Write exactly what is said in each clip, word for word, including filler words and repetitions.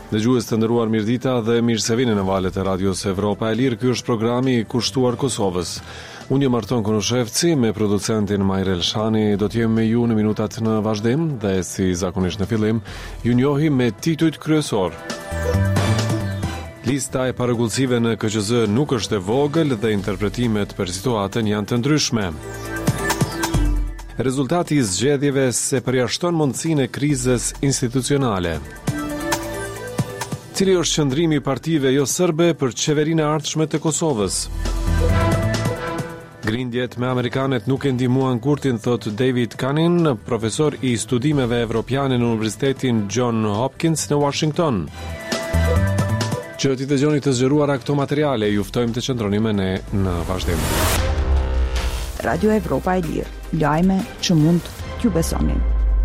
Dëgjues të nderuar, mirëdita dhe mirë se vini në valët e Radios Evropa e Lirë. Ky është programi i kushtuar Kosovës. Unë jam Arton Konushevci me producentin Majrel Shani. Do të jem me ju në minutat në vazhdim dhe si zakonisht në fillim, ju njohim me titujt kryesor. Lista e paragullësive në K Q Z nuk është e vogël dhe interpretimet për situatën janë të ndryshme. Rezultati i zgjedhjeve se përjashton mundësinë e krizës institucionale. Cili është qëndrimi i partive jo serbe për qeverinë e ardhshme të Kosovës? Grindjet me amerikanet nuk e ndihmuan kurtin, thot David Cannin, profesor i studimeve evropiane në Universitetin John Hopkins në Washington. Që t'i dëgjoni të zgjeruara këto materiale, ju ftojmë të qëndroni me ne në vazhdim. Radio Evropa e Lirë, lajme që mund t'ju besonin.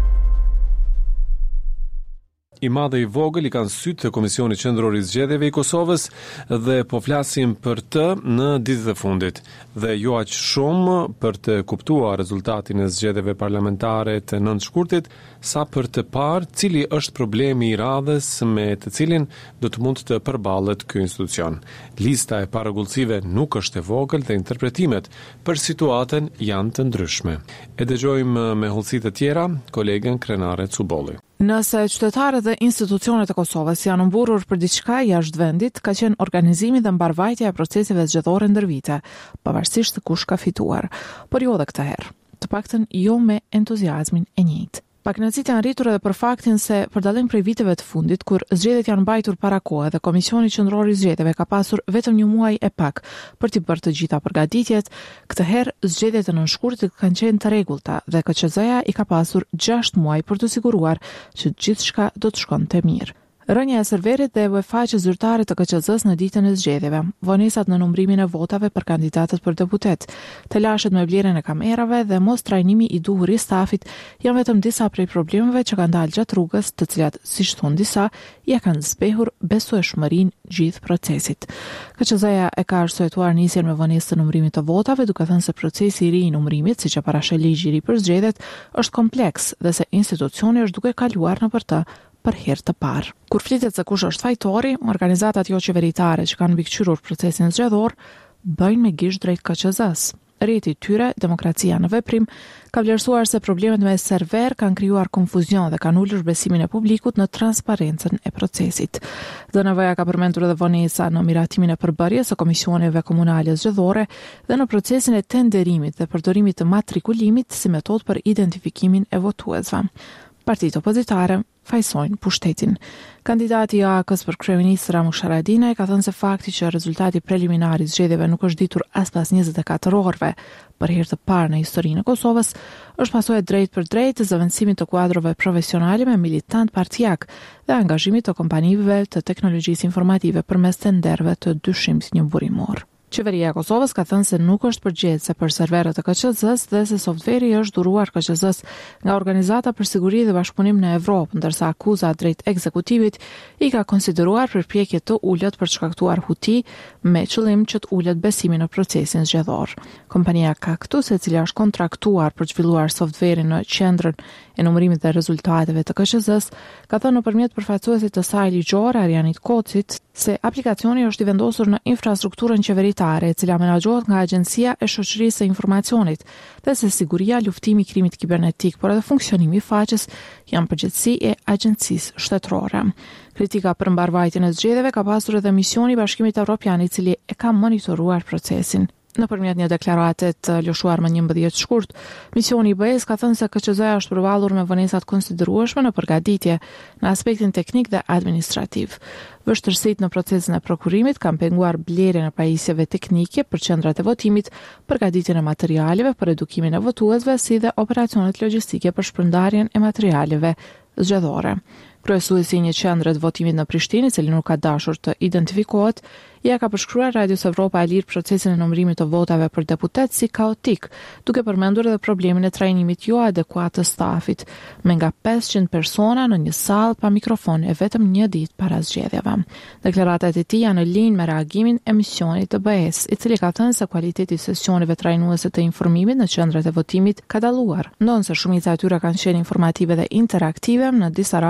I madhe i vogël i kanë sytë të Komisioni Qendror i Zgjedhjeve i Kosovës dhe po flasim për të në ditët e fundit. Dhe jo aq shumë për të kuptuar rezultatin e zgjedhjeve parlamentare të nëntë shkurtit, sa për të parë cili është problemi i radhës me të cilin do të mund të përballet ky institucion. Lista e paragullësive nuk është e vogël dhe interpretimet për situatën janë të ndryshme. E dëgjojmë me hollësi të tjera kolegen Krenare Cubolli. Nëse qytetarët dhe institucionet e Kosovës janë mburur për diçka jashtë vendit, ka qenë organizimi dhe mbarvajtja e proceseve zgjedhore ndër vite, pavarësisht se kush ka fituar, por jo edhe këtë herë, të paktën jo me entuziazmin e njëjtë. Pakënaqësitë janë rritur edhe për faktin se, për dallim prej viteve të fundit, kur zgjedhjet janë mbajtur para kohë dhe Komisioni Qendror i Zgjedhjeve ka pasur vetëm një muaj e pak për t'i bërë të gjitha përgatitjet, këtë herë zgjedhjet e nënshkurtit kanë qenë të rregullta dhe K Q Z-ja i ka pasur gjashtë muaj për të siguruar që gjithçka do të shkonte mirë. Rënja e serverit dhe U E F A që zyrtarit të K Q Z-s në ditën e zgjedhjeve, vonesat në numrimin e votave për kandidatët për deputet, të lashet me vlerën e kamerave dhe mos trajnimi i duhur i stafit janë vetëm disa prej problemeve që kanë dalë gjatë rrugës, të cilat, siç thon disa, ja kanë zbehur besueshmërinë gjithë procesit. K Q Z-ja e ka arsyetuar nisjen me vonesë të numrimit të votave, duke thënë se procesi i ri i numrimit, siç e parashë ligji i ri për zgjedhjet, është kompleks dhe se institucioni është duke kaluar nëpër të për herë të parë. Kur flitet se kush është fajtori, organizatat jo qeveritare që kanë mbikëqyrur procesin zgjedhor bëjnë me gisht drejt K Q Z-s. Rrjeti i tyre, Demokracia në Veprim, ka vlerësuar se problemet me server kanë krijuar konfuzion dhe kanë ulur besimin e publikut në transparencën e procesit. D N V-ja ka përmendur edhe vonesa në miratimin e përbërjes së komisioneve komunale zgjedhore dhe në procesin e tenderimit dhe përdorimit të matrikulimit si metodë për identifikimin e votuesve. Partitë opozitare fajsojnë pushtetin. Kandidati i A K-s për kryeminist Ramush Haradinaj ka thënë se fakti që rezultati preliminar i zgjedhjeve nuk është ditur as pas njëzet e katër orëve për herë të parë në historinë e Kosovës, është pasojë drejt për drejt të zëvendësimit të kuadrove profesionale me militant partijak dhe angazhimit të kompanive të teknologjisë informative përmes tenderëve të dyshimit njëburimor. Qeveria e Kosovës ka thënë se nuk është përgjegjëse për serverët e K Q Z-s dhe se softveri është dhuruar K Q Z-s nga Organizata për Siguri dhe Bashkëpunim në Evropë, ndërsa akuza drejt ekzekutivit i ka konsideruar përpjekje të ulët për të shkaktuar huti me qëllim që të ulët besimin në procesin zgjedhor. Kompania Cactus, e cila është kontraktuar për të zhvilluar softverin në qendrën e numërimit dhe rezultateve të K Q Z-s, ka thënë nëpërmjet përfaqësuesit të saj ligjore Arianit Kocit se aplikacioni është i vendosur në infrastrukturën qeveritare, e cila menaxhohet nga Agjencia e Shoqërisë së Informacionit, dhe se siguria, luftimi i krimit kibernetik, por edhe funksionimi i faqes janë përgjegjësi e agjencisë shtetërore. Kritika për mbarvajtjen e zgjedhjeve ka pasur edhe misioni i Bashkimit Evropian, i cili e ka monitoruar procesin. Nëpërmjet një deklarate të lëshuar më njëmbëdhjetë shkurt, misioni i B E S ka thënë se K Q Z-ja është përballur me vonesat konsiderueshme në përgatitje në aspektin teknik dhe administrativ. Vështirësitë në procesin e prokurimit kanë penguar blerjen e pajisjeve teknike për qendrat e votimit, përgatitjen e materialeve për edukimin e votuesve, si dhe operacionet logjistike për shpërndarjen e materialeve zgjedhore. Kryesuesi i një qendre të votimit në Prishtinë, i cili nuk ka dashur të identifikohet, ja ka përshkruar Radios Evropa e Lirë procesin e numërimit të votave për deputet si kaotik, duke përmendur edhe problemin e trajnimit jo adekuat të stafit, me nga pesëqind persona në një sallë pa mikrofon e vetëm një ditë para zgjedhjeve. Deklaratat e tij janë në linjë me reagimin e misionit të B E S, i cili ka thënë se kualiteti i sesioneve trajnuese të informimit në qendrat e votimit ka dalluar, ndonse shumica e tyre kanë qenë informative dhe interaktive, në disa raste që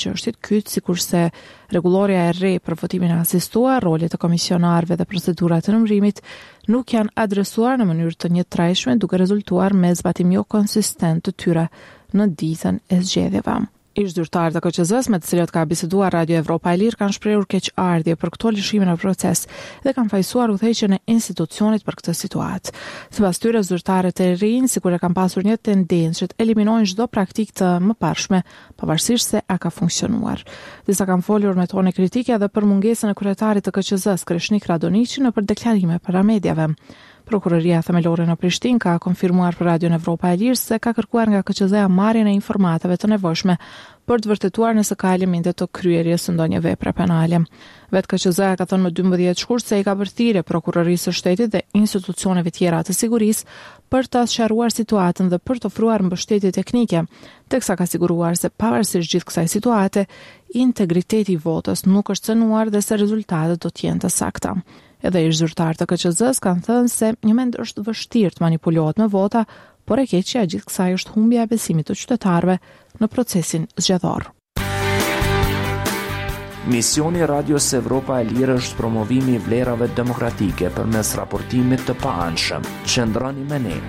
çështjet kyç, sikurse rregulloria e re për votimin e asistuar, rolet e komisionarëve dhe procedurat e numërimit nuk janë adresuar në mënyrë të njëtrajtshme, duke rezultuar me zbatim jo konsistent të tyre në ditën e zgjedhjeve. Ish zyrtarët e K Q Z-s me të cilët ka biseduar Radio Evropa e Lirë kanë shprehur keqardhje për këto lëshime në proces dhe kanë fajsuar udhëheqjen e institucionit për këtë situatë. Sipas tyre, zyrtarët e rinj sikur e kanë pasur një tendencë që të eliminojnë çdo praktikë të mëparshme, pavarësisht se a ka funksionuar. Disa kanë folur me tone kritike edhe për mungesën e kryetarit të K Q Z-s, Kreshnik Radoniqi, në për deklarime para mediave. Prokuroria themelore në Prishtinë ka konfirmuar për Radio Evropa e Lirë se ka kërkuar nga K Q Z-a marrjen e informatave të nevojshme për të vërtetuar nëse ka elemente të kryerjes së ndonjë vepre penale. Vetë K Q Z-a ka thënë më dymbëdhjetë shkurt se i ka bërthirë Prokurorisë së Shtetit dhe institucioneve tjera të sigurisë për të sqaruar situatën dhe për të ofruar mbështetje teknike, teksa ka siguruar se pavarësisht gjithë kësaj situate, integriteti i votës nuk është cënuar dhe se rezultatet do të jenë të sakta. Edhe ish zyrtarët e K Q Z-s kanë thënë se një mend është vështirë të manipulohet me vota, por e keqja e gjithë kësaj është humbja e besimit të qytetarëve në procesin zgjedhor. Misioni i Radios Evropa e Lirë është promovimi i vlerave demokratike përmes raportimit të paanshëm. Qëndroni me ne.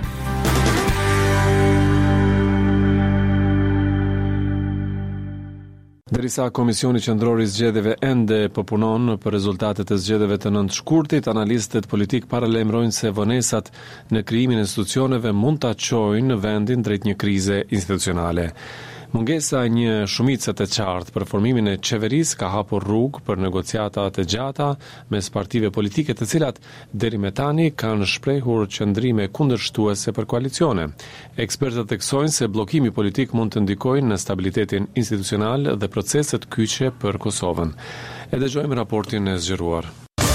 Derisa Komisioni Qendror i Zgjedhjeve ende po punon për rezultatet e zgjedhjeve të nëntë shkurtit, analistët politik paralajmërojnë se vonesat në krijimin e institucioneve mund ta çojnë vendin drejt një krize institucionale. Mungesa e një shumice të qartë për formimin e qeverisë ka hapur rrugë për negociata të gjata mes partive politike të cilat deri me tani kanë shprehur qëndrime kundërshtuese për koalicione. Ekspertët theksojnë se bllokimi politik mund të ndikojnë në stabilitetin institucional dhe proceset kyçe për Kosovën. E dëgjojmë raportin e zgjeruar.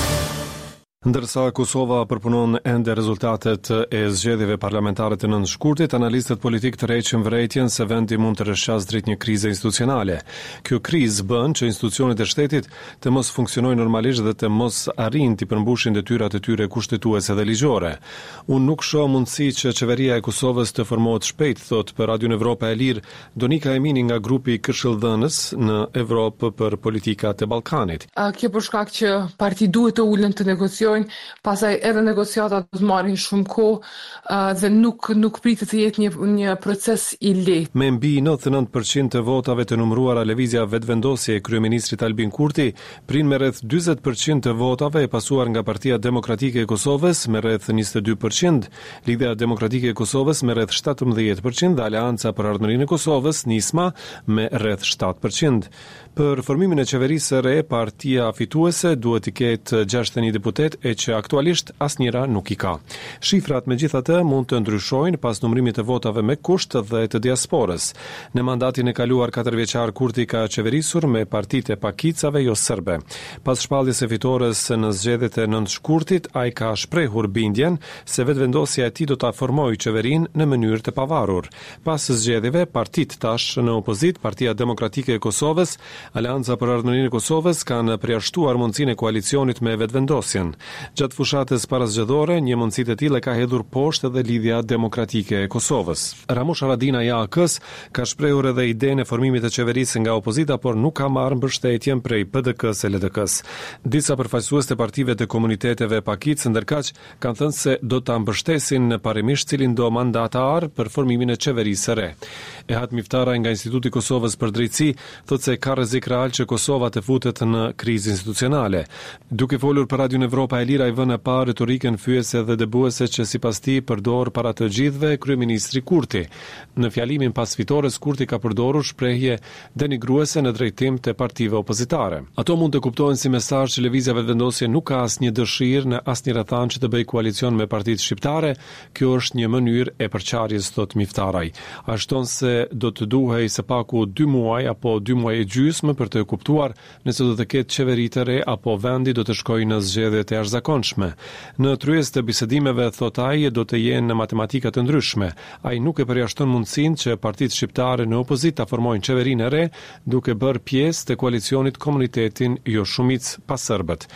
Ndërsa Kosova përpunon ende rezultatet e zgjedhjeve parlamentare të nëntë shkurtit, analistët politik të rreqin vërejtjen se vendi mund të rreshqas drejt një krize institucionale. Kjo krizë bën që institucionet e shtetit të mos funksionojnë normalisht dhe të mos arrijnë të përmbushin detyrat e tyre kushtetuese dhe ligjore. Unë nuk shoh mundësi që qeveria e Kosovës të formohet shpejt, thot për Radio Evropa e Lirë Donika Emini nga grupi Këshilldhënës në Evropë për politikat e Ballkanit. A, kjo për shkak që parti duhet të ulen të negociojnë, pastaj edhe negociatat do të marrin shumë kohë uh, dhe nuk nuk pritet të jetë një një proces i lehtë. Me mbi nëntëdhjetë e nëntë përqind të votave të numëruara lëvizja vetëvendosje e kryeministrit Albin Kurti, prin me rreth dyzet përqind të votave e pasuar nga Partia Demokratike e Kosovës me rreth njëzet e dy përqind, Lidhja Demokratike e Kosovës me rreth shtatëmbëdhjetë përqind dhe Aleanca për Ardhmërinë e Kosovës, Nisma, me rreth shtatë përqind. Për formimin e qeverisë së re, partia fituese duhet të ketë gjashtëdhjetë e një deputet, e që aktualisht asnjëra nuk i ka. Shifrat megjithatë mund të ndryshojnë pas numërimit të votave me kusht dhe të diasporës. Në mandatin e kaluar katërvjeçar Kurti ka qeverisur me partitë e pakicave jo serbe. Pas shpalljes së fitores në zgjedhjet e nëntë shkurtit, ai ka shprehur bindjen se vetëvendosja e tij do ta formojë qeverinë në mënyrë të pavarur. Pas zgjedhjeve, partitë tash në opozit, Partia Demokratike e Kosovës, Aleanca për Ardhmërinë e Kosovës kanë përjashtuar mundësinë e koalicionit me vetëvendosjen. Gjatë fushatës parazgjedhore, një mundësi të tillë ka hedhur poshtë edhe Lidhja Demokratike e Kosovës. Ramush Haradinaj i A K-s ka shprehur edhe idenë e formimit të qeverisë nga opozita, por nuk ka marrë mbështetjen prej P D K-s e L D K-s. Disa përfaqësues të partive të komuniteteve pakicë ndërkaq kanë thënë se do ta mbështesin parimisht cilin do mandatar për formimin e qeverisë së re. Ehat Miftara nga Instituti i Kosovës për Drejtësi thotë se ka rrezik real që Kosova të futet në krizë institucionale. Duke folur për Radio Evropa e Lirë, ai vënë pa retorikën fyese dhe dëbuese që sipas tij përdor para të gjithëve kryeministri Kurti. Në fjalimin pas fitores, Kurti ka përdorur shprehje denigruese në drejtim të partive opozitare. Ato mund të kuptohen si mesazh që lëvizja vetëvendosje nuk ka asnjë dëshirë në asnjë rrethan që të bëjë koalicion me partitë shqiptare. Kjo është një mënyrë e përçarjes, thot Miftaraj. Ai shton se do të duhej së paku dy muaj apo dy muaj e gjysmë për të kuptuar nëse do të ketë qeveri të re apo vendi do të shkojë në zgjedhje të jashtëzakonshme. Në tryezë të bisedimeve, thot ai, do të jenë në matematika të ndryshme. Ai nuk e përjashton mundësinë që partitë shqiptare në opozitë ta formojnë qeverinë e re, duke bërë pjesë të koalicionit Komunitetin jo shumicë pa serbët.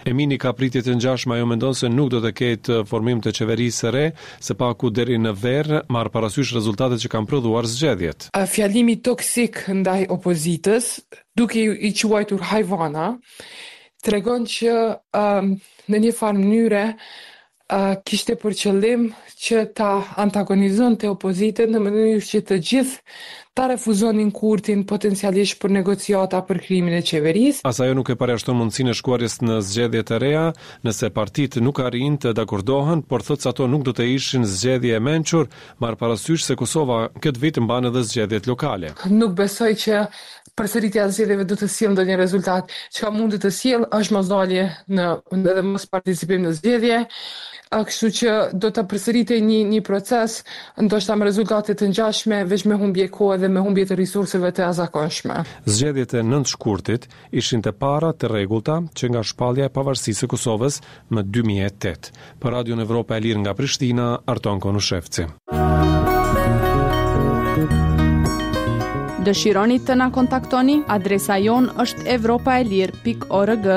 Emini ka pritje të ngjashme, ajo mendon se nuk do të ketë formim të qeverisë së re, së paku deri në verë marr parasysh rezultatet që kanë prodhuar zgjedhjet. Fjalimi toksik ndaj opozitës, duke i quajtur hajvana, tregon që um, në një farë mënyre uh, kishte për qëllim që ta antagonizonte opozitën në mënyrë që të gjithë ta refuzonin kurtin potencialisht për negociata për krimin e qeverisë. As ajo nuk e parashton mundësinë e shkuarjes në zgjedhje të reja, nëse partitë nuk arrin të dakordohen, por thotë se ato nuk do të ishin zgjedhje e mençur, marr parasysh se Kosova këtë vit mban edhe zgjedhjet lokale. Nuk besoj që përsëritja e zgjedhjeve do të sjellë ndonjë rezultat. Çka mund të sjellë është mosdalje në edhe mos participim në zgjedhje. Kështu që do të përsëritej një një proces, ndoshta me rezultate të ngjashme, veç me humbje kohe dhe me humbje të resurseve të jashtëzakonshme. Zgjedhjet e nëntë shkurtit ishin të para të rregullta që nga shpallja e pavarësisë së Kosovës më dy mijë e tetë. Për Radion Evropa e Lirë nga Prishtina, Arton Konushevci. Dëshironi të na kontaktoni? Adresa jon është evropaelir pikë org.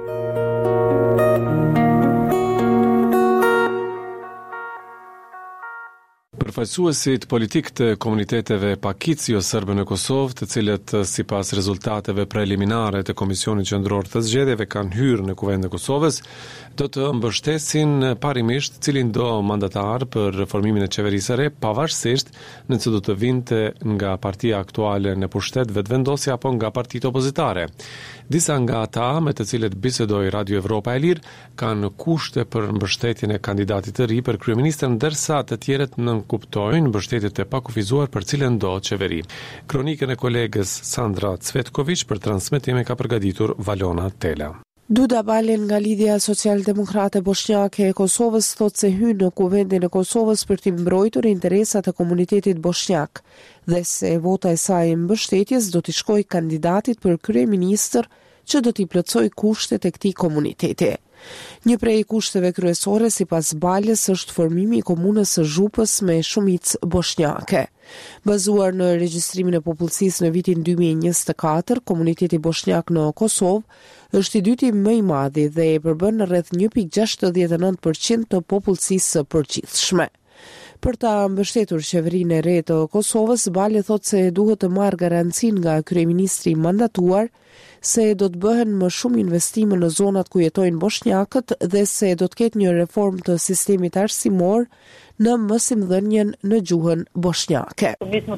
Përfaqësuesit politik të komuniteteve pakicio serbe në Kosovë, të cilët sipas rezultateve preliminare të Komisionit Qendror të Zgjedhjeve kanë hyrë në Kuvendin e Kosovës, do të mbështesin parimisht cilin do mandatar për reformimin e qeverisë së re, pavarësisht nëse do të vinte nga partia aktuale në pushtet vetëvendosja apo nga partitë opozitare. Disa nga ata me të cilët bisedoi Radio Evropa e Lirë kanë kushte për mbështetjen e kandidatit të ri për kryeministër, ndërsa të tjerët nënkuptojnë mbështetjet e pakufizuar për cilën do qeveri. Kronikën e kolegës Sandra Cvetković për transmetim ka përgatitur Valona Tela. Duda Balin nga Lidhja Social-Demokrate Bosnjake e Kosovës thotë se hyn në Kuvendin e Kosovës për të mbrojtur interesat e komunitetit bosnjak dhe se vota e saj mbështetjes do t'i shkojë kandidatit për kryeministër që do t'i plotësoj kushtet e këtij komuniteti. Një prej kushteve kryesore sipas Balës është formimi i komunës së Zhupës me shumicë bosnjake. Bazuar në regjistrimin e popullsisë në vitin dy mijë e njëzet e katër, komuniteti bosnjak në Kosovë është i dyti më i madhi dhe e përbën rreth një pikë gjashtëdhjetë e nëntë përqind të popullsisë së përgjithshme. Për ta mbështetur qeverinë e re të Kosovës, Bale thotë se duhet të marrë garancinë nga kryeministri mandatuar se do të bëhen më shumë investime në zonat ku jetojnë bosnjakët dhe se do të ketë një reformë të sistemit arsimor në mësimdhënien në gjuhën bosnjake.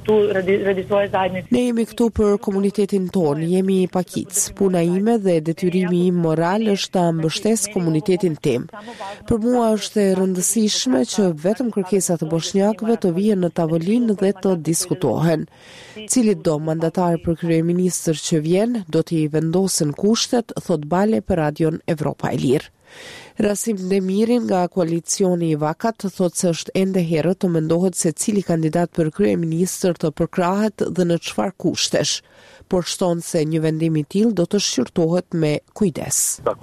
Ne jemi këtu për komunitetin ton, jemi pakic. Puna ime dhe detyrimi im moral është ta mbështes komunitetin tim. Për mua është e rëndësishme që vetëm kërkesat e bosnjakëve të vihen në tavolinë dhe të diskutohen. Cilit do mandatar për kryeministër që vjen, do t'i vendosen kushtet, thot Bale për Radion Evropa e Lirë. Rasim Demirin nga koalicioni i Vakat thotë se është ende herët të mendohet se cili kandidat për kryeministër të përkrahet dhe në çfarë kushtesh, por shton se një vendim i tillë do të shqyrtohet me kujdes.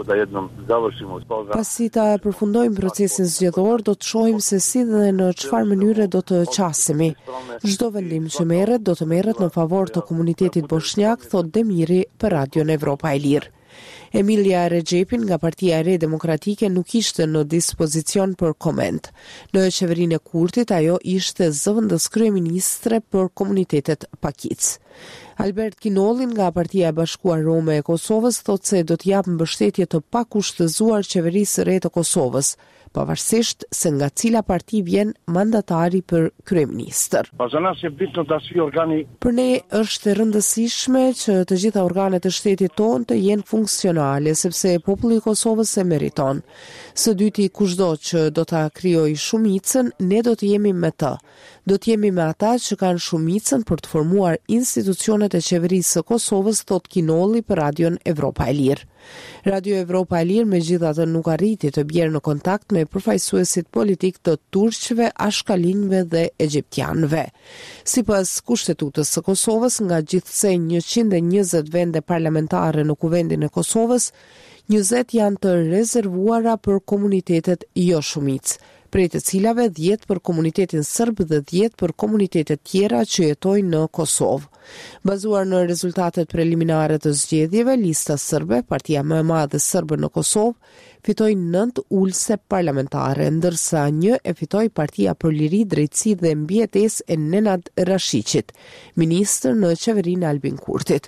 Pasi ta përfundojmë procesin zgjedhor, do të shohim se si dhe në çfarë mënyre do të qasemi. Çdo vendim që merret do të merret në favor të komunitetit bosnjak, thot Demiri për Radion Evropa e Lirë. Emilia Regjepin nga Partia e Re Demokratike nuk ishte në dispozicion për koment. Në qeverinë e Kurtit ajo ishte zëvendës kryeministre për komunitetet pakic. Albert Kinollin nga Partia e Bashkuar Rome e Kosovës thotë se do të japë mbështetje të pakushtëzuar qeverisë së re të Kosovës, pavarësisht se nga cila parti vjen mandatari për kryeministër. Për ne është e rëndësishme që të gjitha organet e shtetit tonë të jenë funksionale, sepse populli i Kosovës e meriton. Së dyti, kushdo që do ta krijojë shumicën, ne do të jemi me të. Do të jemi me ata që kanë shumicën për të formuar institucionet e qeverisë së Kosovës, thot Kinolli për Radion Evropa e Lirë. Radio Evropa e Lirë megjithatë nuk arriti të bjerë në kontakt me përfaqësuesit politik të turqëve, ashkalinjve dhe egjiptianëve. Sipas kushtetutës së Kosovës, nga gjithsej njëqind e njëzet vende parlamentare në Kuvendin e Kosovës, njëzet janë të rezervuara për komunitetet jo shumicë, prej të cilave dhjetë për komunitetin serb dhe dhjetë për komunitetet tjera që jetojnë në Kosovë. Bazuar në rezultatet preliminare të zgjedhjeve, lista sërbe, partia më e madhe sërbe në Kosovë, fitoi nëntë ulse parlamentare, ndërsa një e fitoi Partia për Liri, Drejtësi dhe Mbijetesë e Nenad Rashiqit, ministër në qeverinë e Albin Kurtit.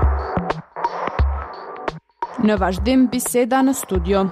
Në vazhdim biseda në studio.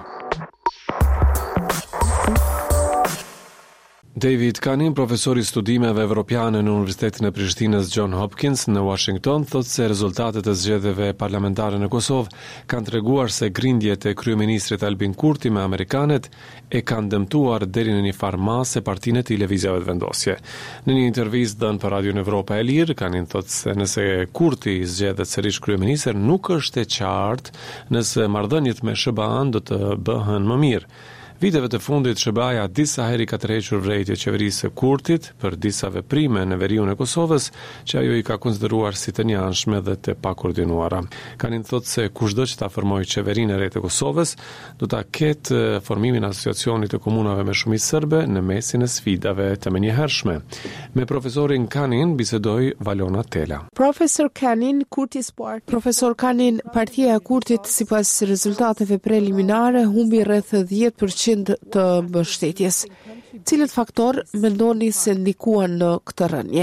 David Kanin, profesor i studimeve evropiane në Universitetin e Prishtinës John Hopkins në Washington, thotë se rezultatet e zgjedhjeve parlamentare në Kosovë kanë treguar se grindjet e kryeministrit Albin Kurti me amerikanët e kanë dëmtuar deri në një farë masë partinë e televizjave të vendosje. Në një intervistë dhënë për Radio Evropa e Lirë, Kanin thotë se nëse Kurti zgjedhet sërish kryeministër, nuk është e qartë nëse marrëdhëniet me S B A-n do të bëhen më mirë. Viteve të fundit, S B A-ja disa herë ka tërhequr vrejtje qeverisë së Kurtit për disa veprime në veriun e Kosovës, që ajo i ka konsideruar si të njanshme dhe të pakoordinuara. Kanin thotë se kushdo që ta formojë qeverinë e re të Kosovës, do ta ketë formimin e asociacionit të komunave me shumicë serbe në mesin e sfidave të menjëhershme. Me profesorin Kanin bisedoi Valona Tela. Profesor Kanin, Kurtis Party. Profesor Kanin, partia e Kurtit sipas rezultateve preliminare humbi rreth dhjetë përqind të mbështetjes. Cilët faktor mendoni se ndikuan në këtë rënje?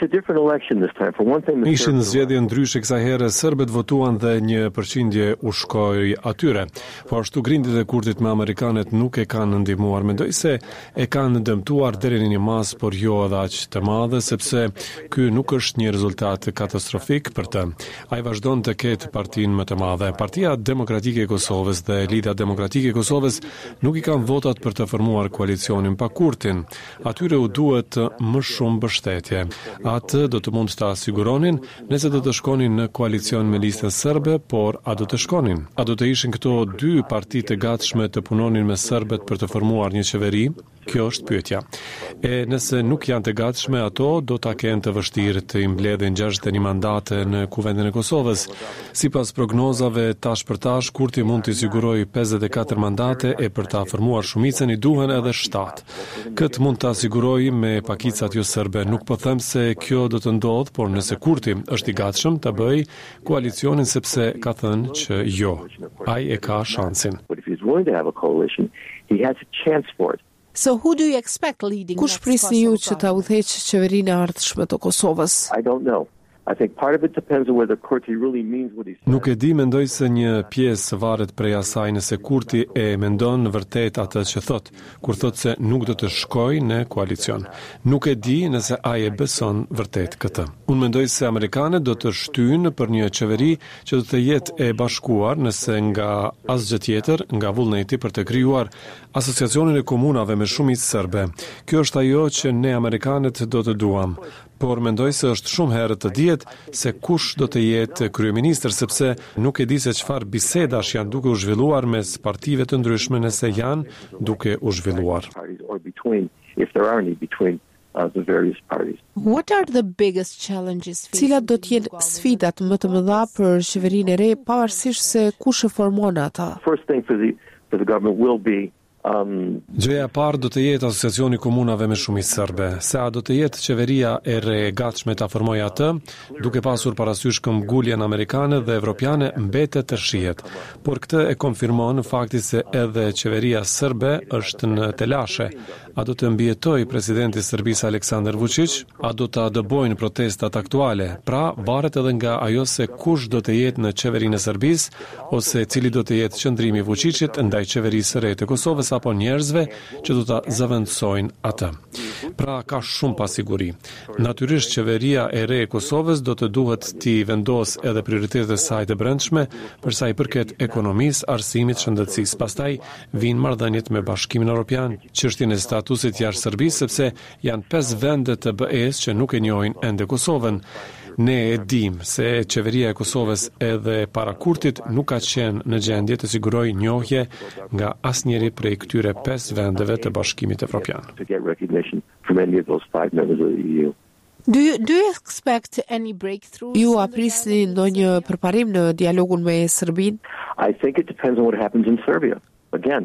Ishin zgjedhje ndryshe kësaj here, serbët votuan dhe një përqindje u shkoi atyre. Po ashtu grindjet e Kurtit me amerikanët nuk e kanë ndihmuar. Mendoj se e kanë dëmtuar deri në një mas, por jo edhe aq të madhe, sepse ky nuk është një rezultat katastrofik për të. Ai vazhdon të ketë partinë më të madhe. Partia Demokratike e Kosovës dhe Lidhja Demokratike e Kosovës nuk i kanë votat për të formuar koalicionin pa Kurtin. Atyre u duhet më shumë mbështetje. Atë do të mund të siguronin nëse do të shkonin në koalicion me listën serbe, por a do të shkonin? A do të ishin këto dy parti të gatshme të punonin me serbet për të formuar një qeveri? Kjo është pyetja. E nëse nuk janë të gatshme, ato do ta kenë të vështirë të mbledhin gjashtëdhjetë e një mandate në Kuvendin e Kosovës. Sipas prognozave tash për tash, Kurti mund të sigurojë pesëdhjetë e katër mandate e për ta formuar shumicën i duhen edhe shtatë. Këtë mund ta sigurojë me pakicat jo serbe. Nuk po them se kjo do të ndodh, por nëse Kurti është i gatshëm ta bëjë koalicionin, sepse ka thënë që jo, ai e ka shansin. So who do you expect leading? Kush prisni ju që ta udhëheqë qeverinë e ardhshme të Kosovës? I don't know. I think part of it depends on whether Kurti really means what he says. Nuk e di, mendoj se një pjesë varet prej asaj nëse Kurti e mendon në vërtet atë që thot, kur thot se nuk do të shkojë në koalicion. Nuk e di nëse ai e beson vërtet këtë. Unë mendoj se amerikanët do të shtyjnë për një qeveri që do të jetë e bashkuar, nëse nga asgjë tjetër, nga vullneti për të krijuar asociacionin e komunave me shumicë serbe. Kjo është ajo që ne amerikanët do të duam. Por mendoj se është shumë herë të dihet se kush do të jetë kryeministër, sepse nuk e di se çfarë bisedash janë duke u zhvilluar mes partive të ndryshme, nëse janë duke u zhvilluar. What are the biggest challenges? Cilat do të jenë sfidat më të mëdha për qeverinë e re, pavarësisht se kush e formon ata? First thing for the for the government will be Um, Gjëja e parë do të jetë asociacioni komunave me shumicë serbe. Se a do të jetë qeveria e re e gatshme ta formojë atë, duke pasur parasysh këmbguljen amerikane dhe evropiane, mbetet të shihet. Por këtë e konfirmon fakti se edhe qeveria serbe është në telashe. A do të mbijetojë presidenti i Serbisë Aleksandar Vučić, a do ta dëbojnë protestat aktuale? Pra, varet edhe nga ajo se kush do të jetë në qeverinë e Serbisë, ose cili do të jetë qëndrimi i Vučićit ndaj qeverisë së re të Kosovës apo njerëzve që do ta zëvendësojnë atë. Pra, ka shumë pasiguri. Natyrisht qeveria e re e Kosovës do të duhet t'i vendos edhe prioritetet e saj të brendshme për sa i përket ekonomisë, arsimit, shëndetësisë. Pastaj vinë marrëdhëniet me Bashkimin Evropian, çështjen e statusit jashtë Serbisë, sepse janë pesë vende të B E-s që nuk e njohin ende Kosovën. Ne e dim se qeveria e Kosovës edhe para Kurtit nuk ka qenë në gjendje të sigurojë njohje nga asnjëri prej këtyre pesë vendeve të Bashkimit Evropian. Do you, do you expect any breakthrough? Ju aprisni ndonjë përparim në dialogun me Serbinë? I think it depends on what happens in Serbia. Again,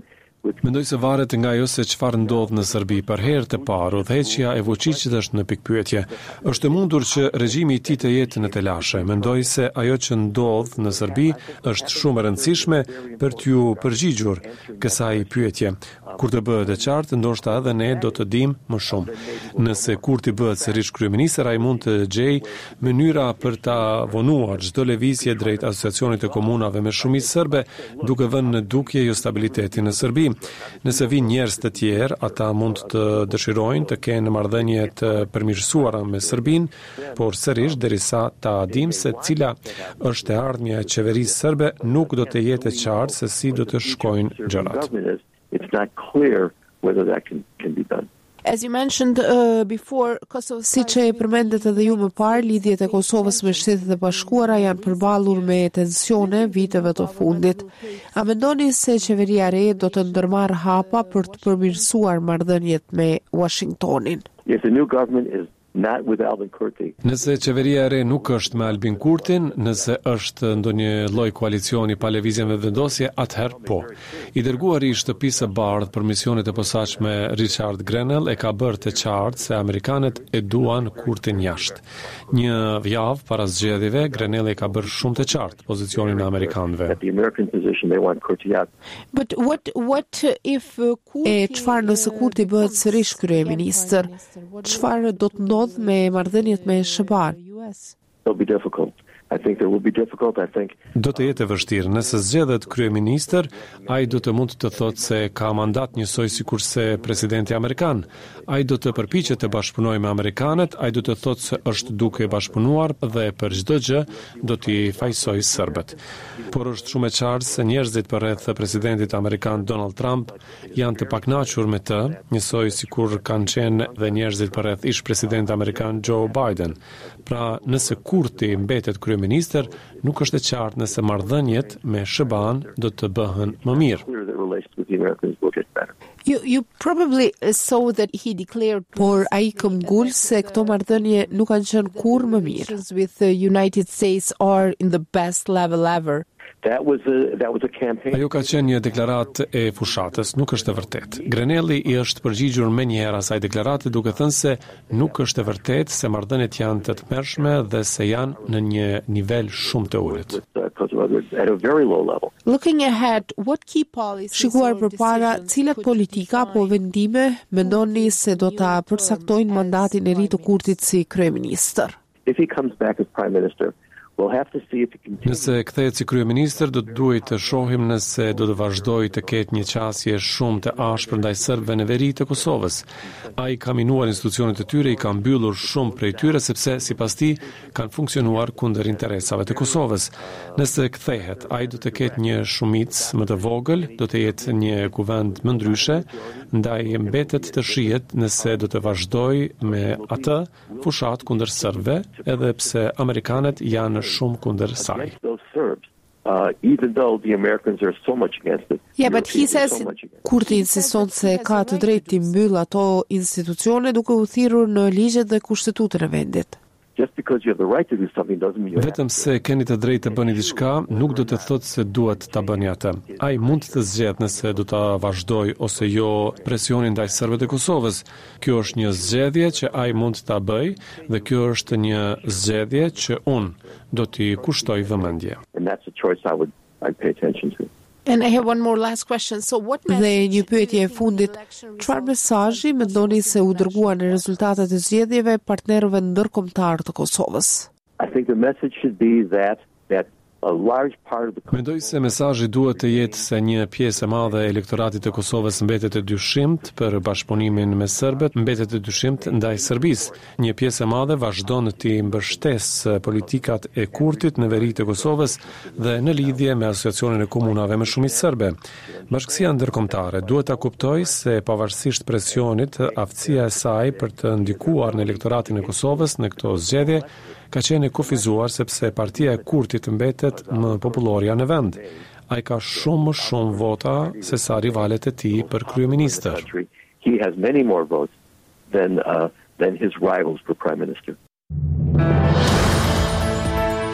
Mendoj se varet nga ajo se çfarë ndodh në Serbi. Për herë të parë, udhëheqja e Vučićit është në pikpyetje. Është e mundur që regjimi i tij të jetë në telashe. Mendoj se ajo që ndodh në Serbi është shumë e rëndësishme për t'ju përgjigjur kësaj pyetje. Kur të bëhet e qartë, ndoshta edhe ne do të dimë më shumë. Nëse Kurti bëhet sërish kryeministër, ai mund të gjejë mënyra për ta vonuar çdo lëvizje drejt asociacionit të komunave me shumicë serbe, duke vënë në dukje jo stabilitetin në Serbi. Nëse vinë njerëz të tjerë, ata mund të dëshirojnë të kenë marrëdhënie të përmirësuara me Serbin, por sërish derisa ta dimë se cila është e ardhmja e qeverisë serbe, nuk do të jetë e qartë se si do të shkojnë gjërat. It's not clear whether that can, can be done. As you mentioned uh, before, Kosovo... Si që e përmendet edhe ju më parë, lidhjet e Kosovës me Shtetet e Bashkuara janë përballur me tensione viteve të fundit. A mendoni se qeveria e re do të ndërmarrë hapa për të përmirësuar marrëdhëniet me Washingtonin? If the new government is not with Albin Kurti. Nëse qeveria e re nuk është me Albin Kurtin, nëse është ndonjë lloj koalicioni pa lëvizje me vendosje, atëherë po. I dërguari i shtëpisë së bardhë për misionet e posaçme Richard Grenell e ka bërë të qartë se amerikanët e duan Kurtin jashtë. Një javë para zgjedhjeve, Grenell e ka bërë shumë të qartë pozicionin e amerikanëve. At the American position, they want Kurti out. But what what if uh, Kurti... E çfarë nëse Kurti bëhet sërish kryeministër? Çfarë do të ndodhë me marrëdhëniet me S B A-n? It'll be difficult. I think there will be difficult. I think Do të jetë e vështirë. Nëse zgjedhet kryeministër, ai do të mund të thotë se ka mandat njësoj sikurse presidenti amerikan. Ai do të përpiqet të bashkëpunojë me amerikanët, ai do të thotë se është duke bashkëpunuar dhe për çdo gjë do t'i fajsojë serbët. Por është shumë e qartë se njerëzit përreth presidentit amerikan Donald Trump janë të pakënaqur me të, njësoj sikur kanë qenë dhe njerëzit përreth ish president amerikan Joe Biden. Pra, nëse Kurti mbetet kryeministër, nuk është e qartë nëse marrëdhëniet me S B A-n do të bëhen më mirë. clear that relations with the Americans will get better. You, you probably saw that he declared... Por ai këmbgul se këto marrëdhënie nuk kanë qenë kurrë më mirë. With the United States are in the best level ever. That was a that was a campaign. Ajo ka qenë një deklaratë e fushatës, nuk është e vërtet. Grenelli i është përgjigjur me njëherë asaj deklarate duke thënë se nuk është e vërtet se marrëdhëniet janë të tmerrshme dhe se janë në një nivel shumë të ulët. At a very low level. Looking ahead, what key policies... Shikuar përpara, cilat politika apo vendime mendoni se do ta përcaktojnë mandatin e ri të Kurtit si kryeministër? If he comes back as prime minister, we'll have to see if he continues. Nëse kthehet si kryeministër, do të duhet të shohim nëse do të vazhdojë të ketë një qasje shumë të ashpër ndaj serbëve në veri të Kosovës. Ai ka minuar institucionet e tyre, i ka mbyllur shumë prej tyre sepse sipas tij kanë funksionuar kundër interesave të Kosovës. Nëse kthehet, ai do të ketë një shumicë më të vogël, do të jetë një kuvend më ndryshe, ndaj mbetet të shihet nëse do të vazhdojë me atë fushat kundër serbëve, edhe pse amerikanët janë shumë kundër saj. Those Serbs, uh, even though the Americans are so much against it. Yeah, but he Europeans are says so much against it. Kurti insiston se ka të drejtë të mbyll ato institucione duke u thirrur në ligjet dhe kushtetutën e vendit. Just because you have the right to do something doesn't mean you have Vetëm se keni të drejtë të bëni diçka, nuk do të thotë se duhet ta bëni atë. Ai mund të zgjedhë nëse do ta vazhdoj ose jo presionin ndaj serbëve të Kosovës. Kjo është një zgjedhje që ai mund ta bëj dhe kjo është një zgjedhje që unë do t'i kushtoj vëmendje. and that's a choice I would I'd pay attention to. And I have one more last question. So what Dhe një pyetje e fundit, çfarë mesazhi mendoni se u dërguan në rezultatet e zgjedhjeve partnerëve ndërkombëtar të Kosovës? I think the message should be that that a large part of the Mendoj se mesazhi duhet të jetë se një pjesë e madhe e elektoratit të Kosovës mbetet e dyshimt për bashkëpunimin me serbët, mbetet e dyshimt ndaj Serbisë. Një pjesë e madhe vazhdon të mbështesë politikat e Kurtit në veri të Kosovës dhe në lidhje me asociacionin e komunave me shumicë serbe. Bashkësia ndërkombëtare duhet ta kuptojë se pavarësisht presionit, aftësia e saj për të ndikuar në elektoratin e Kosovës në këto zgjedhje ka qenë e kufizuar sepse partia e Kurtit mbetet më popullorja në vend. Ai ka shumë më shumë vota se sa rivalet e tij për kryeministër. country. He has many more votes than uh, than his rivals for prime minister.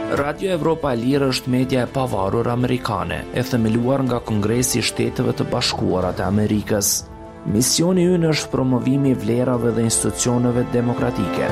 Radio Evropa e Lirë është media e pavarur amerikane, e themeluar nga Kongresi i Shteteve të Bashkuara të Amerikës. Misioni ynë është promovimi i vlerave dhe institucioneve demokratike.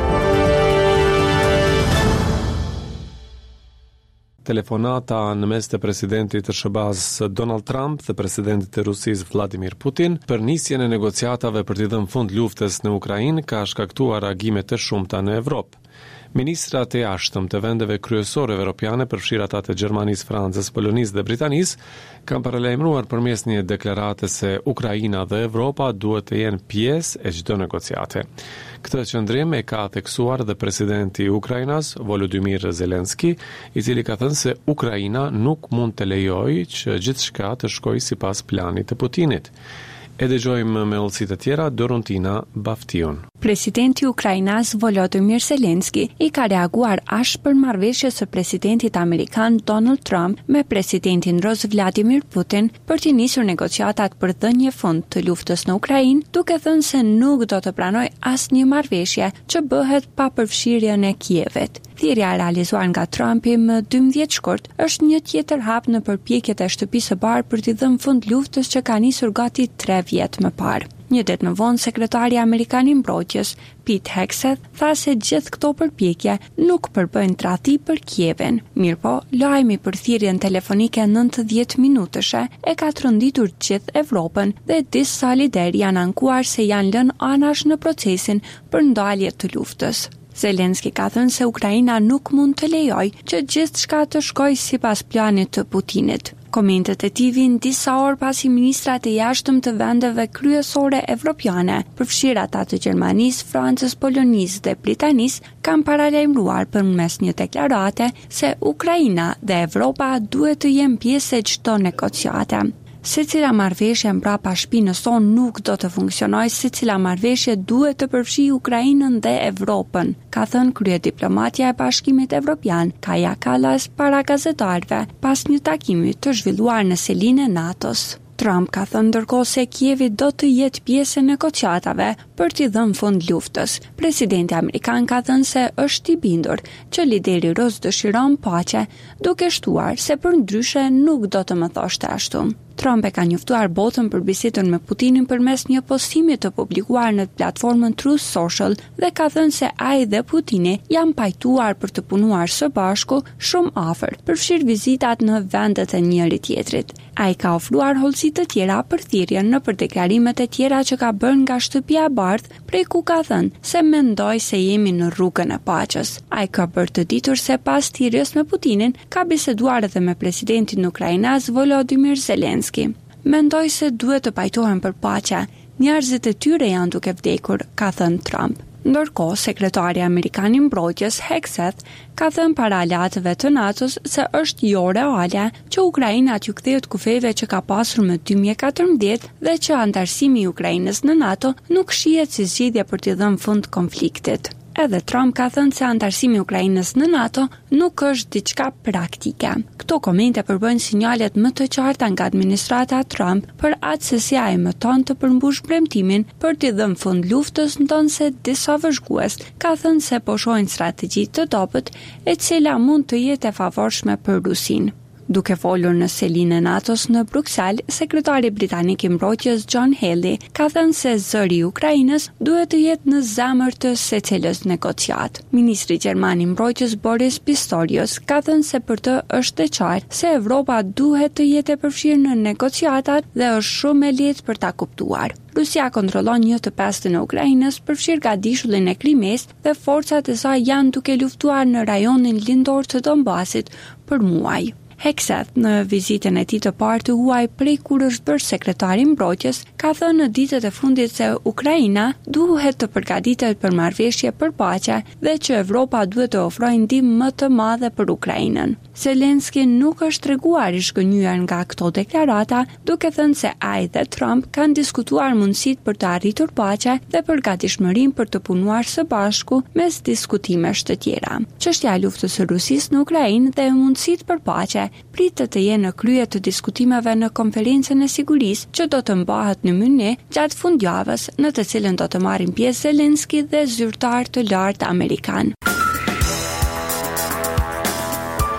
Telefonata në mes të presidentit të S B A-s Donald Trump dhe presidentit të Rusisë Vladimir Putin për nisjen e negociatave për t'i dhënë fund luftës në Ukrainë ka shkaktuar reagime të shumta në Evropë. Ministrat e jashtëm të vendeve kryesore evropiane, përfshirë ata të Gjermanisë, Francës, Polonisë dhe Britanisë, kanë paralajmëruar përmes një deklarate se Ukraina dhe Evropa duhet të jenë pjesë e çdo negociate. Këtë qëndrim e ka theksuar dhe presidenti i Ukrainas, Volodymyr Zelensky, i cili ka thënë se Ukraina nuk mund të lejojë që gjithçka të shkojë sipas planit të Putinit. E dëgjojmë me ullësit të tjera Dorontina Baftion. Presidenti Ukrainas Volodymyr Zelensky i ka reaguar ashtë për marrëveshjes së presidentit amerikan Donald Trump me presidentin Rus Vladimir Putin për të nisur negociatat për dhënie fund të luftës në Ukrainë, duke thënë se nuk do të pranoj asnjë marrëveshje që bëhet pa përfshirjen e Kievit. Thirrja e realizuar nga Trumpi më dymbëdhjetë shkurt është një tjetër hap në përpjekjet e shtëpisë së bardhë për të dhënë fund luftës që ka nisur gati tre vjet më parë. Një ditë më vonë, sekretari amerikan i mbrojtjes, Pete Hegseth, tha se gjithë këto përpjekje nuk përbëjnë tradhti për Kievin. Mirëpo, lajmi për thirrjen telefonike nëntëdhjetë minutëshe e ka tronditur gjithë Evropën dhe disa liderë janë ankuar se janë lënë anash në procesin për ndalje të luftës. Zelensky ka thënë se Ukraina nuk mund të lejojë që gjithçka të shkojë sipas planit të Putinit. Komentet e tij vijnë disa orë pasi ministrat e jashtëm të vendeve kryesore evropiane, përfshirë ata të Gjermanisë, Francës, Polonisë dhe Britanisë, kanë paralajmëruar përmes një deklarate se Ukraina dhe Evropa duhet të jenë pjesë e çdo negociate. Secila marrëveshje mbrapa shpinës sonë nuk do të funksionojë, secila marrëveshje duhet të përfshijë Ukrainën dhe Evropën, ka thënë kryediplomatja e Bashkimit Evropian, Kaja Kallas, para gazetarëve pas një takimi të zhvilluar në selinë e NATO-s. Trump ka thënë ndërkohë se Kievi do të jetë pjesë e negociatave për t'i dhënë fund luftës. Presidenti amerikan ka thënë se është i bindur që lideri rus dëshiron paqe, duke shtuar se përndryshe nuk do të më thoshte ashtu. Trump e ka njoftuar botën për bisedën me Putinin përmes një postimi të publikuar në platformën Truth Social dhe ka thënë se ai dhe Putini janë pajtuar për të punuar së bashku shumë afër, përfshirë vizitat në vendet e njëri tjetrit. Ai ka ofruar hollësi të tjera për thirrjen në për deklarimet e tjera që ka bërë nga Shtëpia e Bardhë, prej ku ka thënë se mendoj se jemi në rrugën e paqes. Ai ka bërë të ditur se pas thirrjes me Putinin ka biseduar edhe me presidentin ukrainas Volodymyr Zelensky. Mendoj se duhet të pajtohen për paqe, njerëzit e tyre janë duke vdekur, ka thënë Trump. Ndërkohë, sekretari amerikan i mbrojtjes Hegseth ka thënë para aleatëve të NATO-s se është jo reale që Ukraina t'ju kthehet kufeve që ka pasur më dy mijë e katërmbëdhjetë dhe që antarësimi i Ukrainës në NATO nuk shihet si zgjidhje për t'i dhënë fund konfliktit. Edhe Trump ka thënë se antarësimi i Ukrainës në NATO nuk është diçka praktike. Këto komente përbëjnë sinjalet më të qarta nga administrata Trump për atë se si ai mëton të përmbush premtimin për t'i dhënë fund luftës, ndonse disa vëzhgues ka thënë se po shohin strategji të dobët e cila mund të jetë e favorshme për Rusinë. Duke folur në selinë e NATO-s në Bruksel, sekretari britanik i mbrojtjes John Healey ka thënë se zëri i Ukrainës duhet të jetë në zemër të secilës negociat. Ministri gjerman i mbrojtjes Boris Pistorius ka thënë se për të është e qartë se Evropa duhet të jetë e përfshirë në negociatat dhe është shumë e lehtë për ta kuptuar. Rusia kontrollon një të pestën e Ukrainës, përfshirë gadishullin e Krimes dhe forcat e saj janë duke luftuar në rajonin lindor të Donbasit për muaj. Hegseth, në vizitën e tij të parë të huaj prej kur është bërë sekretari i mbrojtjes, ka thënë në ditët e fundit se Ukraina duhet të përgatitet për marrëveshje për paqe dhe që Evropa duhet të ofrojë ndihmë më të madhe për Ukrainën. Zelensky nuk është treguar i shkënjyer nga këto deklarata, duke thënë se ai dhe Trump kanë diskutuar mundësitë për të arritur paqe dhe përgatishmërinë për të punuar së bashku mes diskutimesh të tjera. Çështja e luftës së Rusisë në Ukrainë dhe mundësitë për paqe pritet të jenë në krye të diskutimeve në konferencën e sigurisë që do të mbahet në Munich gjatë fundjavës, në të cilën do të marrin pjesë Zelensky dhe zyrtar të lartë amerikan.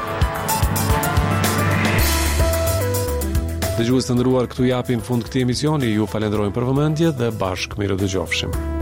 Dëgjues të nderuar, këtu japim fund këtij emisioni. Ju falenderojmë për vëmendje dhe bashkë miru dëgjofshim.